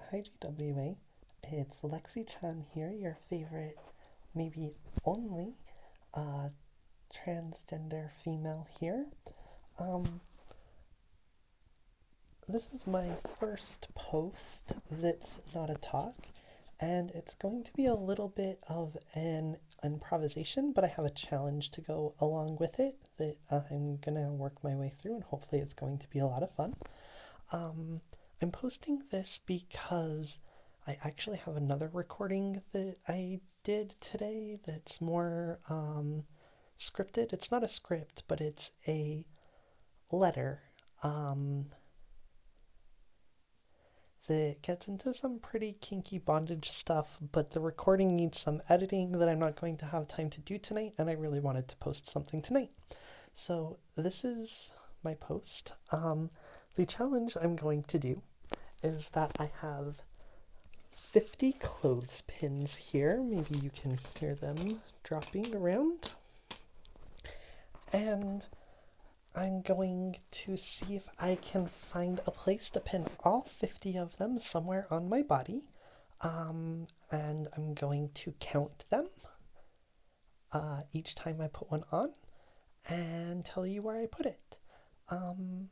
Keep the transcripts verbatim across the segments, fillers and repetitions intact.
Hi G W A, it's Lexi Chan here, your favorite, maybe only, uh, transgender female here. Um, this is my first post that's not a talk, and it's going to be a little bit of an improvisation, but I have a challenge to go along with it that I'm gonna work my way through, and hopefully it's going to be a lot of fun. Um, I'm posting this because I actually have another recording that I did today that's more um, scripted. It's not a script, but it's a letter um, that gets into some pretty kinky bondage stuff, but the recording needs some editing that I'm not going to have time to do tonight, and I really wanted to post something tonight. So, this is my post. Um, the challenge I'm going to do is that I have fifty clothespins here. Maybe you can hear them dropping around. And I'm going to see if I can find a place to pin all fifty of them somewhere on my body. Um, and I'm going to count them uh, each time I put one on and tell you where I put it. Um,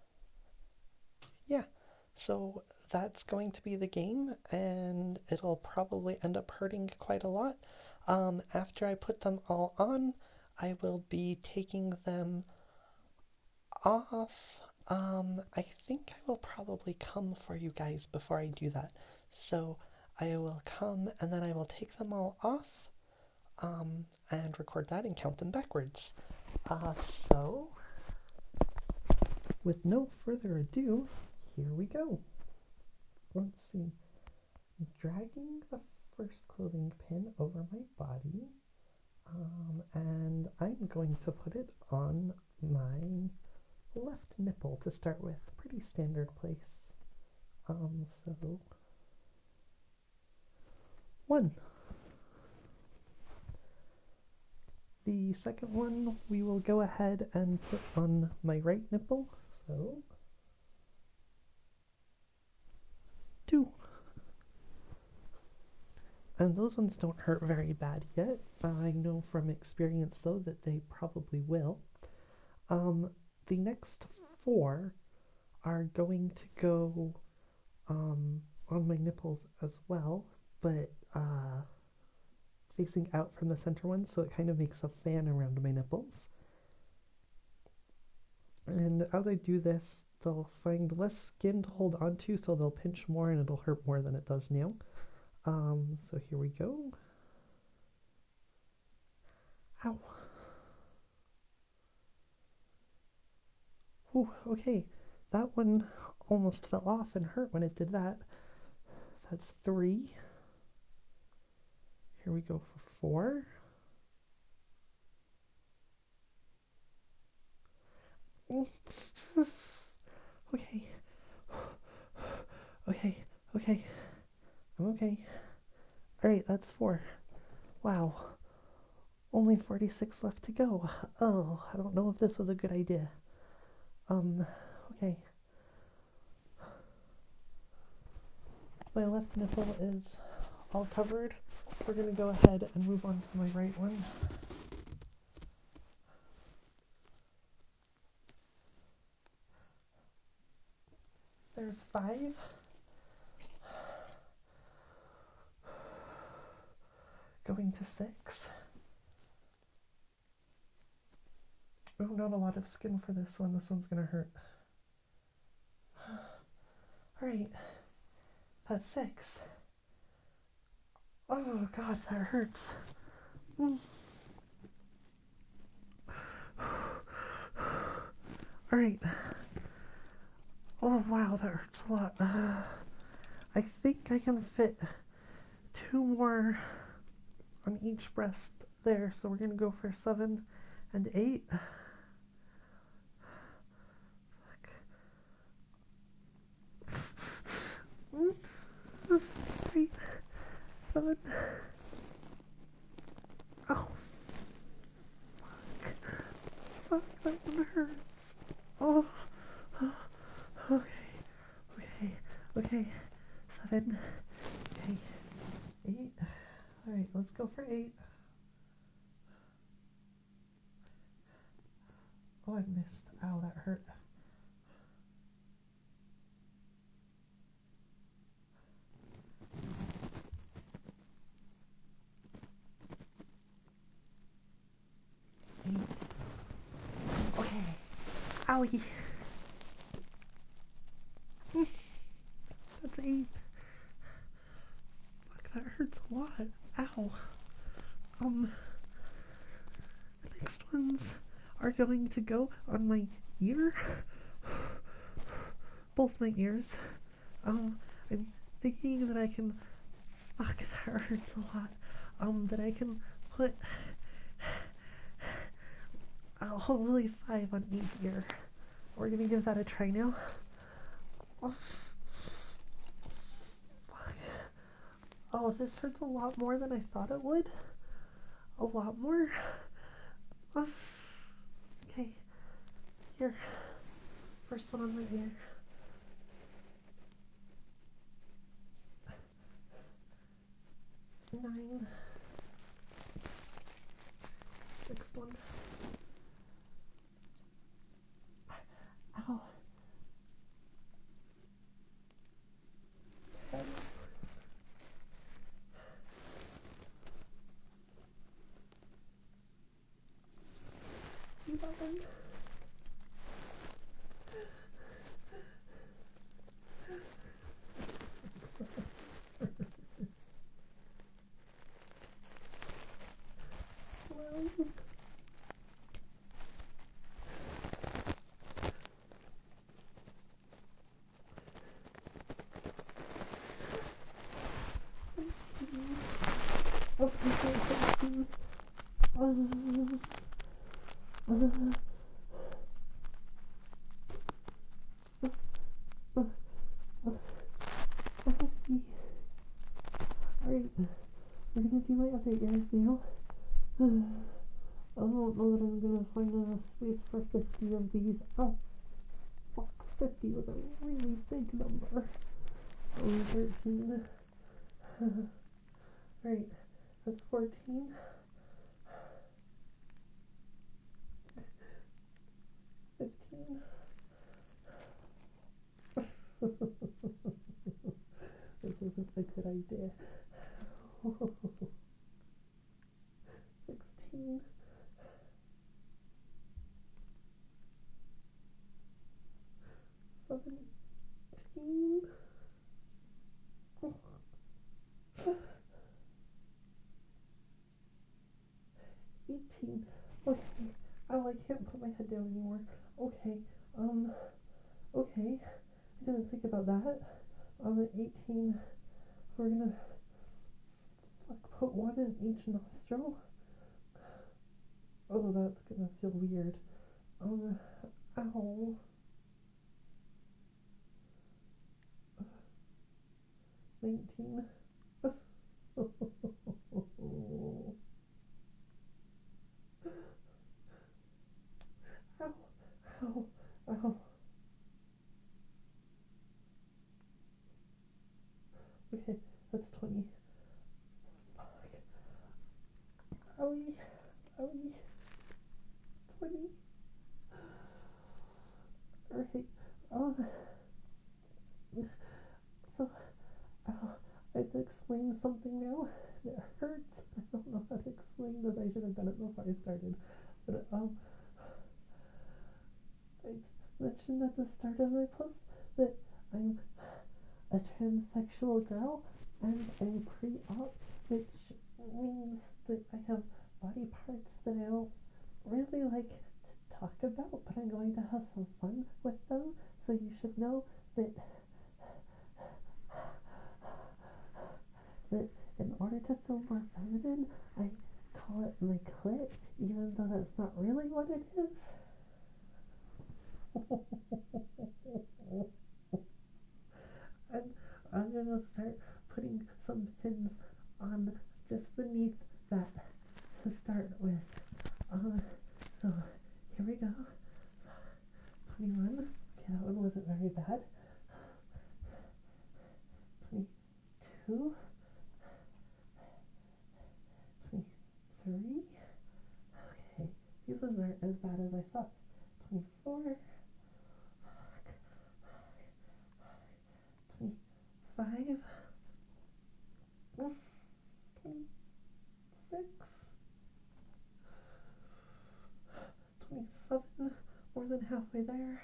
yeah, so that's going to be the game, and it'll probably end up hurting quite a lot. Um, after I put them all on, I will be taking them off. Um, I think I will probably come for you guys before I do that. So I will come and then I will take them all off um, and record that and count them backwards. Uh, so, with no further ado, here we go. Let's see. Dragging the first clothing pin over my body, um, and I'm going to put it on my left nipple to start with. Pretty standard place. Um, so one. The second one we will go ahead and put on my right nipple. So two. And those ones don't hurt very bad yet. I know from experience though that they probably will. Um, the next four are going to go um, on my nipples as well, but uh, facing out from the center one, so it kind of makes a fan around my nipples. And as I do this, they'll find less skin to hold onto, so they'll pinch more and it'll hurt more than it does now. Um, so here we go. Ow. Ooh, okay. That one almost fell off and hurt when it did that. That's three. Here we go for four. Okay. Okay. Okay. I'm okay. Alright, that's four. Wow. Only forty-six left to go. Oh, I don't know if this was a good idea. Um, okay. My left nipple is all covered. We're gonna go ahead and move on to my right one. There's five. Going to six. Oh, not a lot of skin for this one. This one's gonna hurt. Alright, that's six. Oh god, that hurts. Mm. Alright. Oh wow, that hurts a lot. Uh, I think I can fit two more on each breast there, so we're gonna go for seven and eight. Mm. Eight, seven. Oh, fuck, that one hurts. Oh, okay, okay, okay. seven. Okay, eight. All right, let's go for eight. Oh, I missed. Ow, that hurt. Eight. Okay. Owie. That's eight. Fuck, that hurts a lot. Ow. Um, the next ones are going to go on my ear. Both my ears. Um, I'm thinking that I can. Fuck, that hurts a lot. Um, that I can put. Uh, hopefully five on each ear. We're gonna give that a try now. Oh, fuck. Oh, this hurts a lot more than I thought it would. A lot more. Oh, okay, here. First one on my ear. Nine. Next one. Ow. Ten. Eleven. Twelve. Thirteen. Oh, okay, thirteen. Um, uh, uh, uh, uh, okay. Alright, we're gonna do my other ears now. I don't know that I'm gonna find enough space for fifty of these. Oh, fuck, fifty was a really big number. Oh, thirteen. Alright, that's fourteen. fifteen. This isn't a good idea. sixteen. seventeen. eighteen. Okay. Oh, I can't put my head down anymore. Okay. Um, okay. I didn't think about that. Um, at eighteen, we're gonna like put one in each nostril. Oh, that's gonna feel weird. Um, ow. nineteen. Ow. Ow. Ow. Okay, that's twenty. Fuck. Owie. Owie. twenty. Alright. Um, so, ow. I have to explain something now. It hurts. I don't know how to explain this. I should have done it before I started. But, um, I mentioned at the start of my post that I'm a transsexual girl and I'm pre-op, which means that I have body parts that I don't really like to talk about, but I'm going to have some fun with them. So you should know that that in order to feel more feminine, I call it my clit, even though that's not really what it is. And I'm gonna start putting some pins on just beneath that to start with. Um, so here we go. twenty-one. Okay, that one wasn't very bad. twenty, These ones aren't as bad as I thought. twenty-four, twenty-five, twenty-six, twenty-seven, more than halfway there.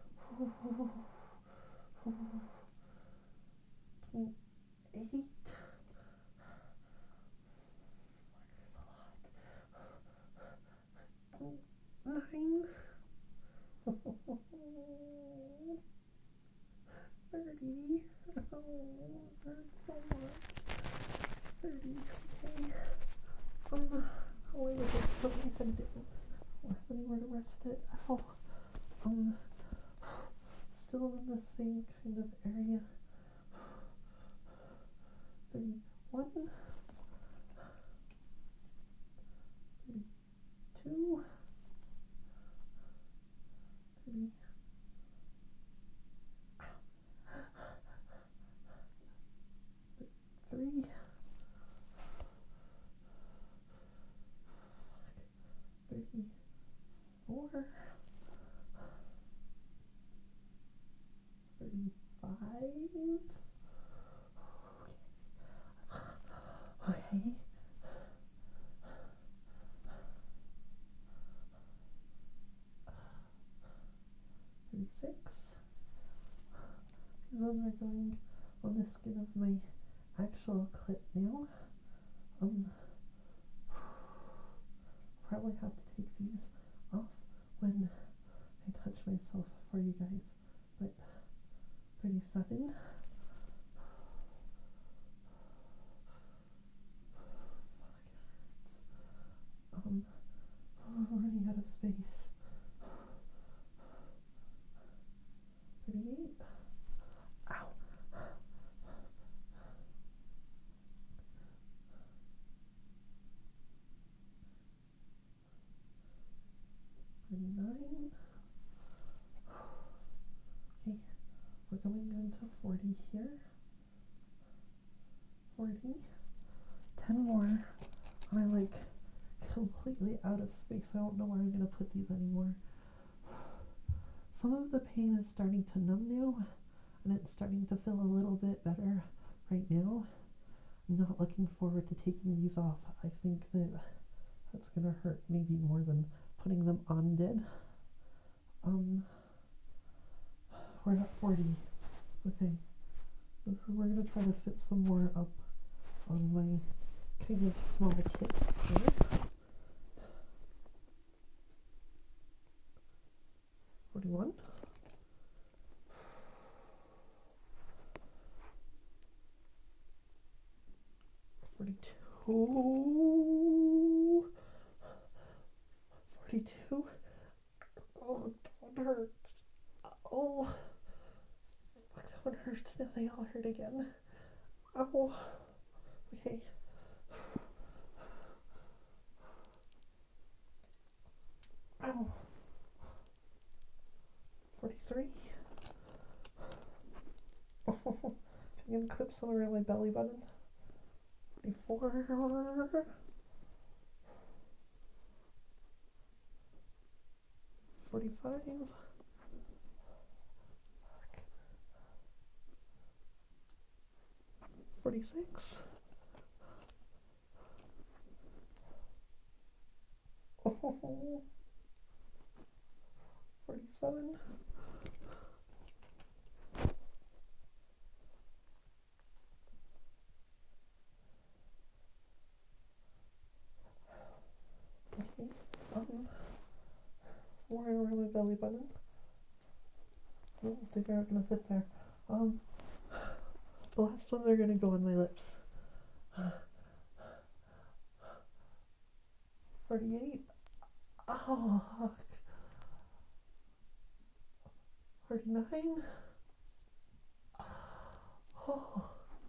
twenty-eight, twenty-nine, thirty. Oh, there's so much. thirty, okay. Um, how long is this still make a difference? Or anywhere to rest it? Ow. Um, still in the same kind of area. thirty-one, thirty-two, thirty, thirty-three, thirty-four, thirty-five. Okay. thirty-six. These ones are going on the skin of my actual clip now. Um, probably have to take these off when I touch myself for you guys. But thirty-seven. Um, oh, I'm running out of space. thirty-eight. Ow. thirty-nine. Okay, we're going on to forty here. forty. ten more. I'm like completely out of space. I don't know where I'm going to put these anymore. Some of the pain is starting to numb now, and it's starting to feel a little bit better right now. I'm not looking forward to taking these off. I think that that's going to hurt maybe more than putting them on did. Um, we're at forty. Okay, so we're going to try to fit some more up on my kind of small tips here. forty-one. forty-two. forty-two. Oh, that one hurts. Oh, that one hurts. Now they all hurt again. Oh, okay. Ow. forty-three. Oh, I'm gonna clip some around my belly button. forty-four. forty-five. forty-six. Oh, forty-seven. Okay. Um, more around my belly button. I don't think they're gonna fit there. Um, the last ones are gonna go on my lips. forty-eight. Oh, forty-nine. Oh,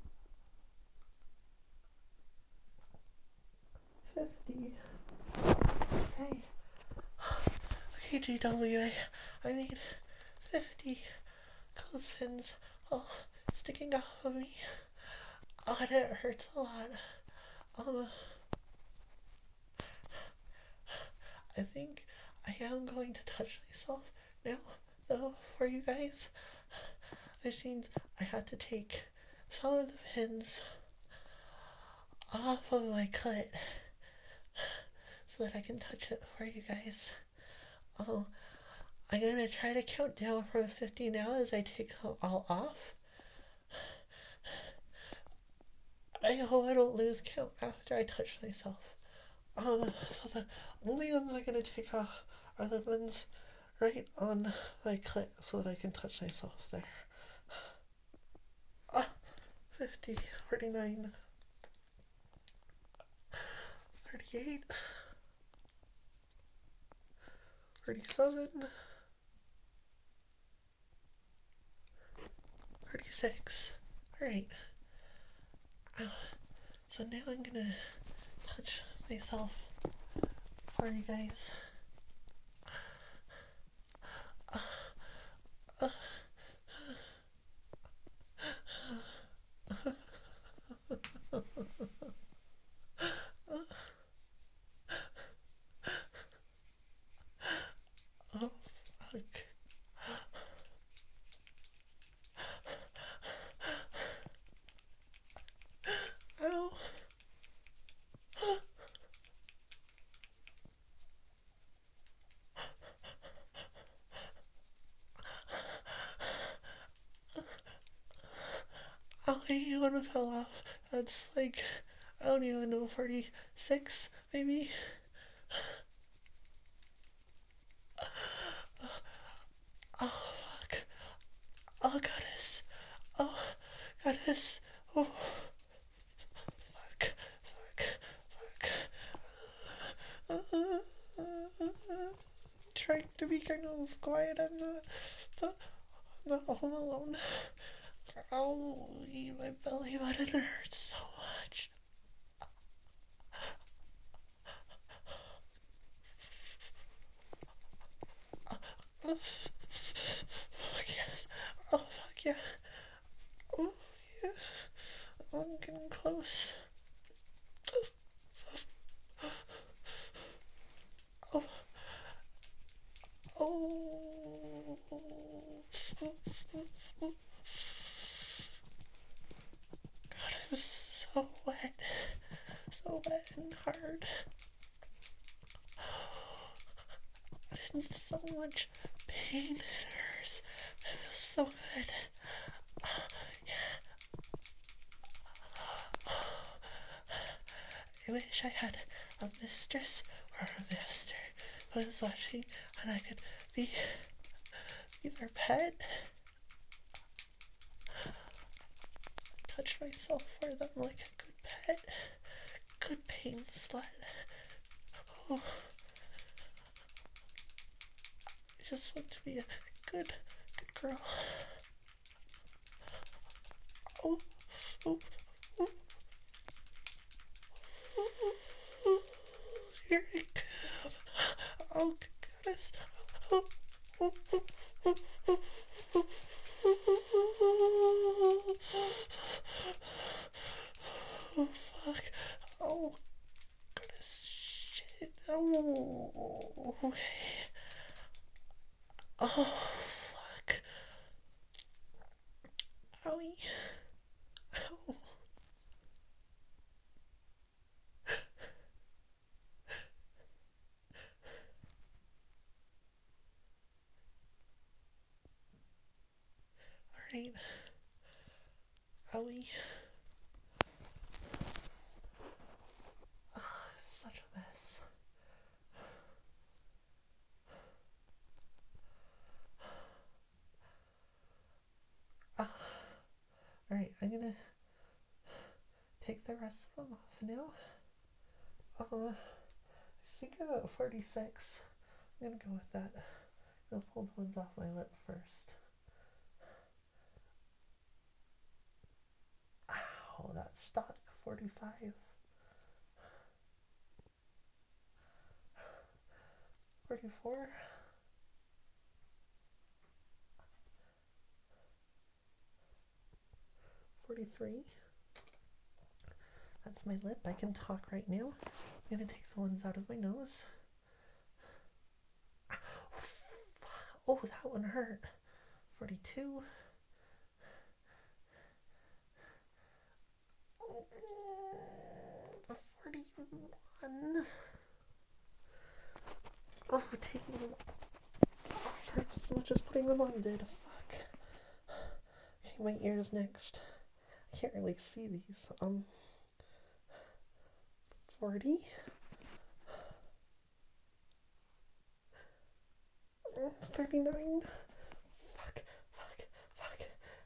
fifty. Okay. Okay, G W A. I need fifty clothespins all sticking off of me. Oh, and it hurts a lot. Um, I think I am going to touch myself now, though, for you guys. Which means I had to take some of the pins off of my cut so that I can touch it for you guys. Oh, I'm gonna try to count down from fifty now as I take them all off. I hope I don't lose count after I touch myself. Um, so the only ones I'm gonna take off are the ones right on my clit so that I can touch myself there. Ah, fifty, forty-nine, thirty-eight, thirty-seven, thirty-six. Alright, so now I'm gonna touch myself for you guys. Oh, fuck. Ow. Oh, I one fell off. That's like, I don't even know, forty-six, maybe? Oh, fuck. Oh, goddess. Oh, goddess. Oh, fuck. Fuck. Fuck. Uh, trying to be kind of quiet. I'm not, not, not home alone. Oh, my belly button hurts so much. Oh, fuck yes. Oh, fuck yeah. Oh, yeah. I'm getting close. Oh, oh. God, it was so wet. So wet and hard. And so much pain. It hurts. It feels so good. I wish I had a mistress or a master who was watching and I could be, be their pet. Touch myself for them like a good pet. Good pain slut. Oh, I just want to be a good, good girl. Oh, oh, oh, oh, here I come. Oh, goodness. Oh, oh, oh, oh, oh, oh, oh, oh, fuck. Oh, goodness, shit. Oh, okay. Oh, fuck. Owie. Ow. Alright. Owie. Such a mess. Ah. Alright, I'm gonna take the rest of them off now. Uh, I think I'm at forty-six. I'm gonna go with that. I'll pull the ones off my lip first. Ow, that stuck. forty-five. forty-four. forty-three. That's my lip. I can talk right now. I'm gonna take the ones out of my nose. that one hurt. forty-two. forty-one. Oh, taking them off hurts as much as putting them on did. Fuck. Okay, my ears next. I can't really see these. Um, forty. thirty-nine. Fuck, fuck, fuck.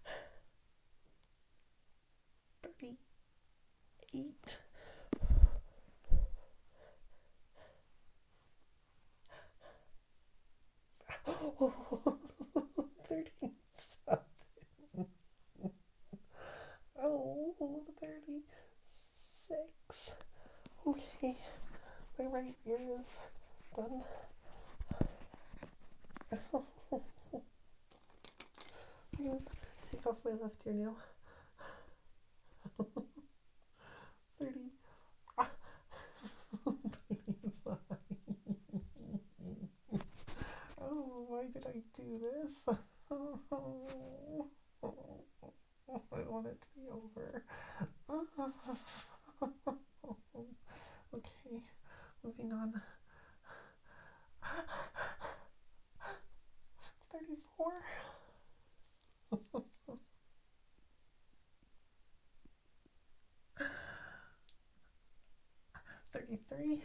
thirty-eight. Oh, thirty-seven. Oh, thirty-six. Okay, my right ear is done. I'm gonna take off my left ear now. thirty. Oh, why did I do this? Oh, I want it to be over. Okay, moving on. thirty-four. thirty-three.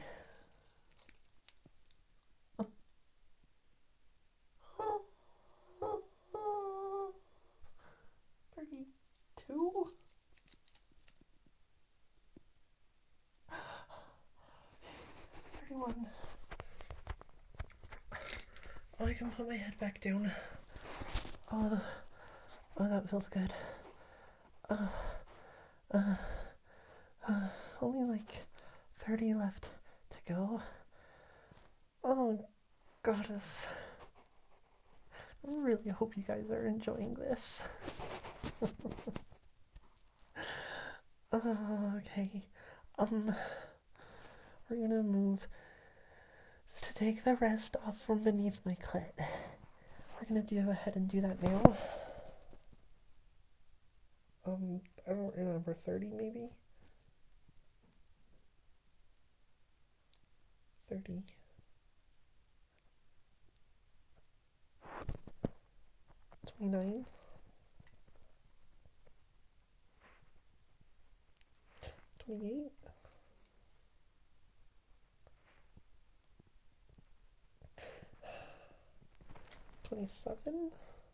thirty-two. thirty-one. Oh, I can put my head back down. Oh, oh, that feels good. Uh, uh, uh, only like thirty left to go. Oh, goddess. I really hope you guys are enjoying this. Uh, okay. Um, we're gonna move to take the rest off from beneath my clit. We're gonna go ahead and do that now. Um, I don't remember, thirty maybe? thirty. twenty-nine. twenty-eight. twenty-seven.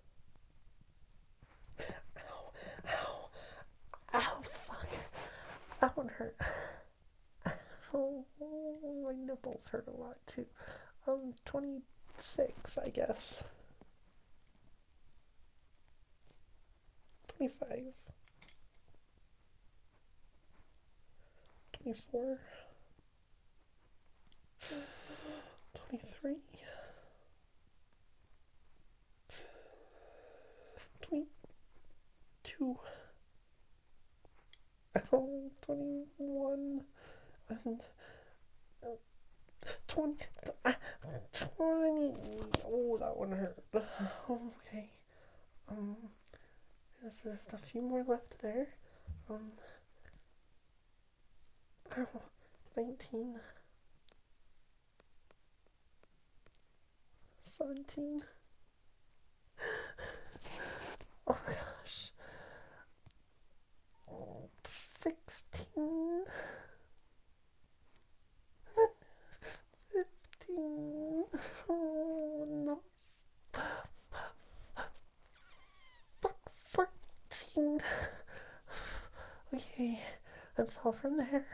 Ow, ow, ow, fuck. That one hurt. Oh, my nipples hurt a lot too. Um, twenty-six, I guess. twenty-five. twenty-four. twenty-three. twenty-two. Oh, twenty-one. And twenty. twenty. Oh, that one hurt. Okay. Um, there's just a few more left there. Um, ow, nineteen. seventeen. Oh gosh. sixteen. fifteen. Oh no. fourteen. Okay, that's all from there.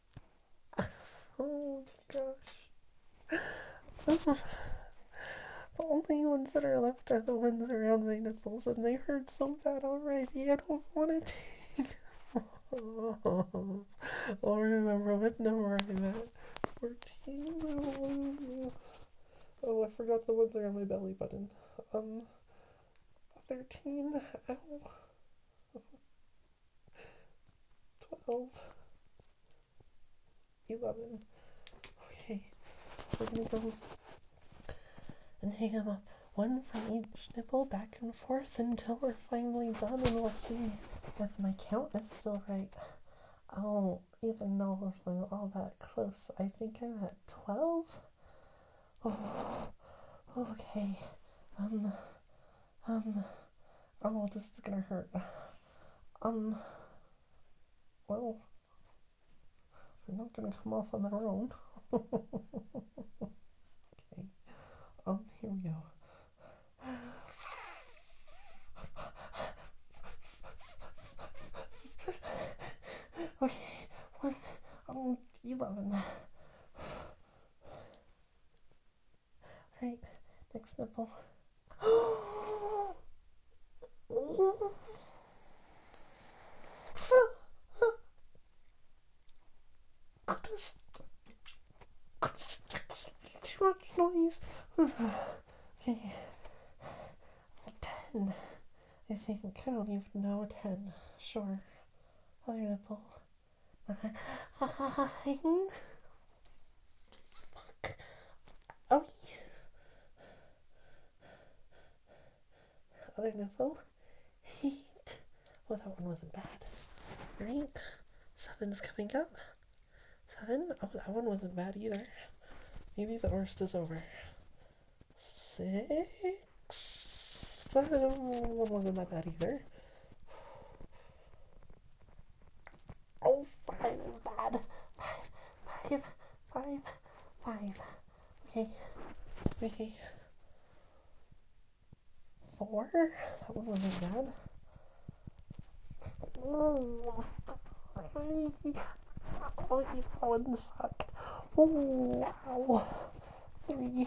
Oh gosh. The only ones that are left are the ones around my nipples, and they hurt so bad already. I don't want to take. Oh, I'll remember what number I'm at. fourteen. Oh, I forgot the ones around my belly button. Um, thirteen. Ow. twelve. eleven. Okay, we're gonna go and hang them up one from each nipple back and forth until we're finally done, and we'll see if my count is still right. Oh, even though if I'm all that close, I think I'm at twelve. Oh, okay. Um, um, oh, this is gonna hurt. Um, well, they're not gonna come off on their own. Okay, um, here we go. Okay, one, um, eleven. Alright, next nipple. Too much noise. Okay, ten. I think. I don't even know. ten. Sure. Other nipple. Fuck. Oh, other nipple. Eight. Oh, that one wasn't bad. Right? Seven's coming up. Seven. Oh, that one wasn't bad either. Maybe the worst is over. Six. Seven. One wasn't that bad either. Oh, five is bad. Five. Five. Five. Okay. Okay. Four. That one wasn't bad. Oh, three. Oh, that one sucked. Oh, wow. Three.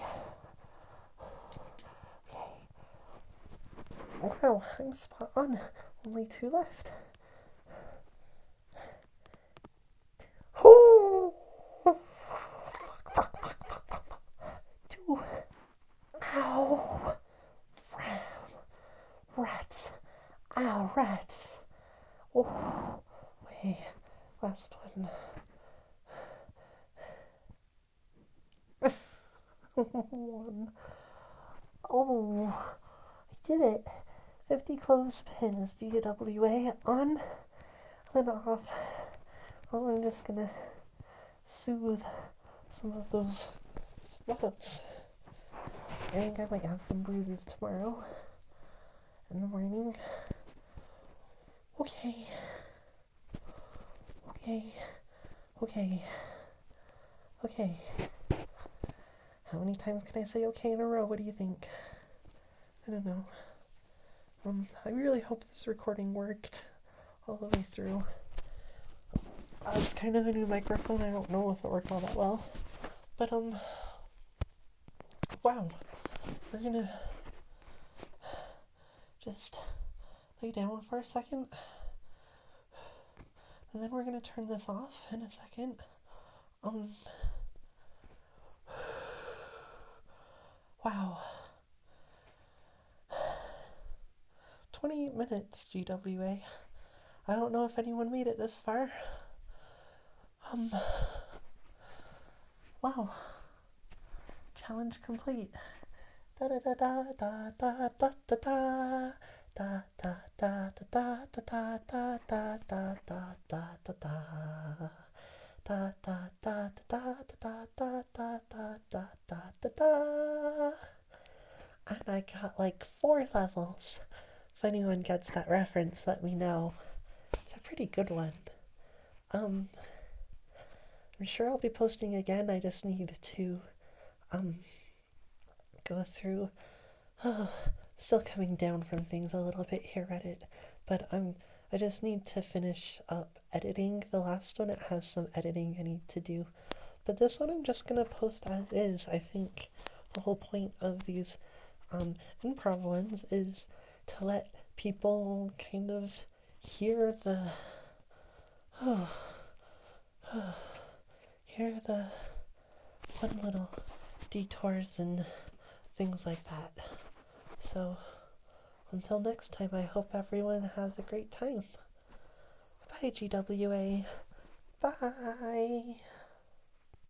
Wow, I'm spot on. Only two left. Oh, two. Ow. Rats. Ow, rats. Oh, wait. Last one. One. Oh, I did it. fifty clothespins, G W A, on and off. Well, I'm just gonna soothe some of those spots. I think I might have some bruises tomorrow in the morning. Okay. Okay. Okay. Okay. How many times can I say okay in a row? What do you think? I don't know. Um, I really hope this recording worked all the way through. Uh, it's kind of a new microphone. I don't know if it worked all that well. But, um, wow. We're gonna just lay down for a second. And then we're gonna turn this off in a second. Um, wow. twenty-eight minutes, G W A. I don't know if anyone made it this far. Um, wow. Challenge complete. Da da da da da da da da da. Da da da da da da da da da da da da da. Da da da da da da da da da da da da. And I got like four levels. If anyone gets that reference, let me know. It's a pretty good one. Um, I'm sure I'll be posting again. I just need to um go through. Oh, still coming down from things a little bit here, Reddit, but I'm. I just need to finish up editing the last one. It has some editing I need to do, but this one I'm just gonna post as is. I think the whole point of these um, improv ones is to let people kind of hear the oh, oh, hear the fun little detours and things like that. So until next time, I hope everyone has a great time. Bye, G W A. Bye.